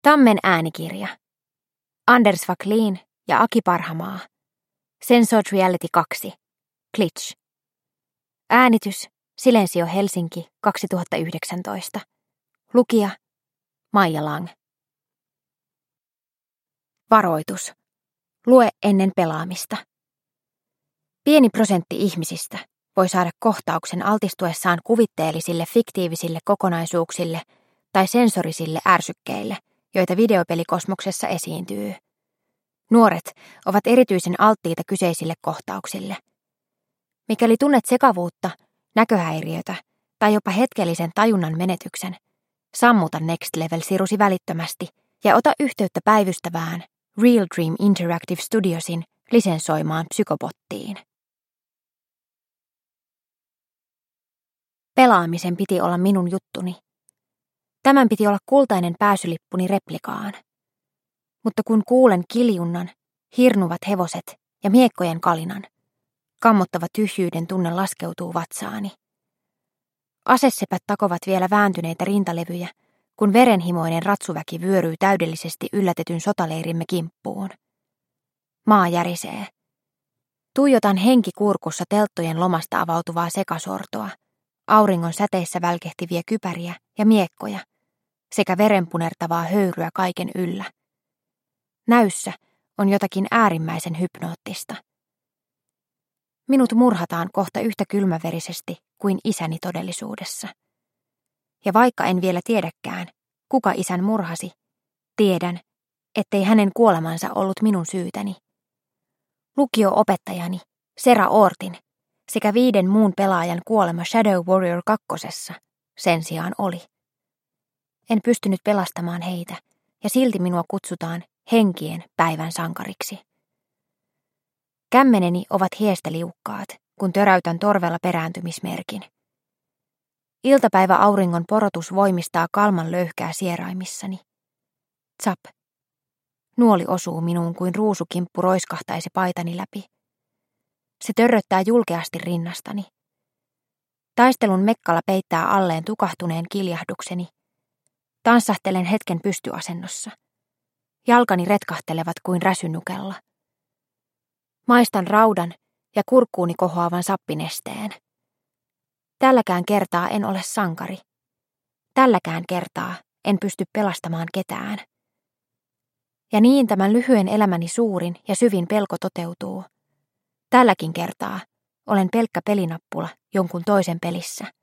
Tammen äänikirja. Anders Wacklin ja Aki Parhamaa. Censored Reality 2. Glitch. Äänitys Silensio Helsinki 2019. Lukija Maija Lang. Varoitus. Lue ennen pelaamista. Pieni prosentti ihmisistä voi saada kohtauksen altistuessaan kuvitteellisille fiktiivisille kokonaisuuksille tai sensorisille ärsykkeille, joita videopelikosmoksessa esiintyy. Nuoret ovat erityisen alttiita kyseisille kohtauksille. Mikäli tunnet sekavuutta, näköhäiriötä tai jopa hetkellisen tajunnan menetyksen, sammuta Next Level-sirusi välittömästi ja ota yhteyttä päivystävään Real Dream Interactive Studiosin lisensoimaan psykobottiin. Pelaamisen piti olla minun juttuni. Tämän piti olla kultainen pääsylippuni replikaan. Mutta kun kuulen kiljunnan, hirnuvat hevoset ja miekkojen kalinan, kammottava tyhjyyden tunne laskeutuu vatsaani. Asesepät takovat vielä vääntyneitä rintalevyjä, kun verenhimoinen ratsuväki vyöryy täydellisesti yllätetyn sotaleirimme kimppuun. Maa järisee. Tuijotan henkikurkussa telttojen lomasta avautuvaa sekasortoa, auringon säteissä välkehtiviä kypäriä ja miekkoja, sekä verenpunertavaa höyryä kaiken yllä. Näyssä on jotakin äärimmäisen hypnoottista. Minut murhataan kohta yhtä kylmäverisesti kuin isäni todellisuudessa. Ja vaikka en vielä tiedäkään, kuka isän murhasi, tiedän, ettei hänen kuolemansa ollut minun syytäni. Lukio-opettajani, Sera Ortin, sekä 5 muun pelaajan kuolema Shadow Warrior 2 sen sijaan oli. En pystynyt pelastamaan heitä, ja silti minua kutsutaan henkien päivän sankariksi. Kämmeneni ovat hiesteliukkaat, kun töräytän torvella perääntymismerkin. Iltapäivä auringon porotus voimistaa kalman löyhkää sieraimissani. Tsap. Nuoli osuu minuun kuin ruusukimppu roiskahtaisi paitani läpi. Se törröttää julkeasti rinnastani. Taistelun mekkala peittää alleen tukahtuneen kiljahdukseni. Tanssahtelen hetken pystyasennossa. Jalkani retkahtelevat kuin räsynukella. Maistan raudan ja kurkkuuni kohoavan sappinesteen. Tälläkään kertaa en ole sankari. Tälläkään kertaa en pysty pelastamaan ketään. Ja niin tämän lyhyen elämäni suurin ja syvin pelko toteutuu. Tälläkin kertaa olen pelkkä pelinappula jonkun toisen pelissä.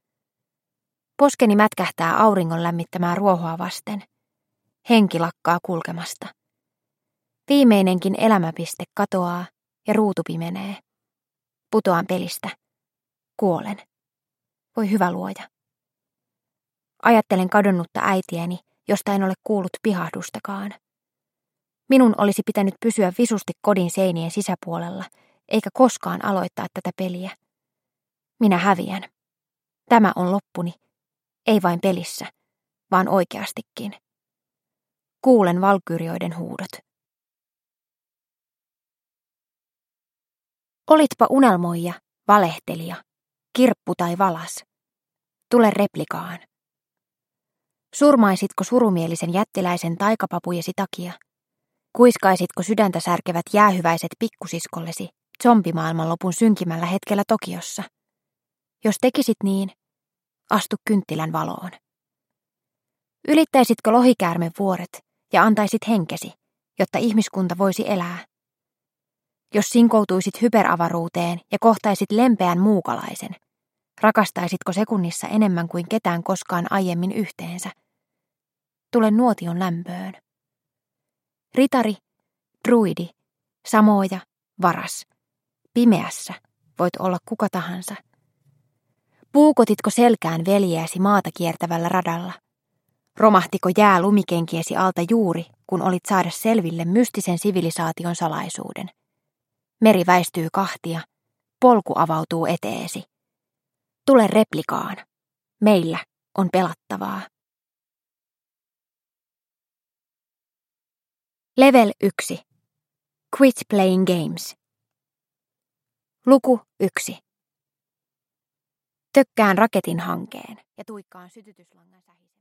Poskeni mätkähtää auringon lämmittämää ruohoa vasten. Henki lakkaa kulkemasta. Viimeinenkin elämäpiste katoaa ja ruutu pimenee. Putoan pelistä. Kuolen. Voi hyvä luoja. Ajattelen kadonnutta äitiäni, josta en ole kuullut pihahdustakaan. Minun olisi pitänyt pysyä visusti kodin seinien sisäpuolella, eikä koskaan aloittaa tätä peliä. Minä häviän. Tämä on loppuni, ei vain pelissä, vaan oikeastikin. Kuulen valkyrioiden huudot. Olitpa unelmoija, valehtelija, kirppu tai valas. Tule replikaan. Surmaisitko surumielisen jättiläisen taikapapujesi takia? Kuiskaisitko sydäntä särkevät jäähyväiset pikkusiskollesi zombimaailman lopun synkimällä hetkellä Tokiossa? Jos tekisit niin, astu kynttilän valoon. Ylittäisitkö lohikäärmen vuoret ja antaisit henkesi, jotta ihmiskunta voisi elää? Jos sinkoutuisit hyperavaruuteen ja kohtaisit lempeän muukalaisen, rakastaisitko sekunnissa enemmän kuin ketään koskaan aiemmin yhteensä? Tule nuotion lämpöön. Ritari, druidi, samoja, varas. Pimeässä voit olla kuka tahansa. Puukotitko selkään veljeäsi maata kiertävällä radalla? Romahtiko jää lumikenkiesi alta juuri, kun olit saada selville mystisen sivilisaation salaisuuden? Meri väistyy kahtia, polku avautuu eteesi. Tule replikaan. Meillä on pelattavaa. Level 1. Quit playing games. Luku 1. Tökkään raketin hankeen ja tuikkaan sytytyslangan sähisee.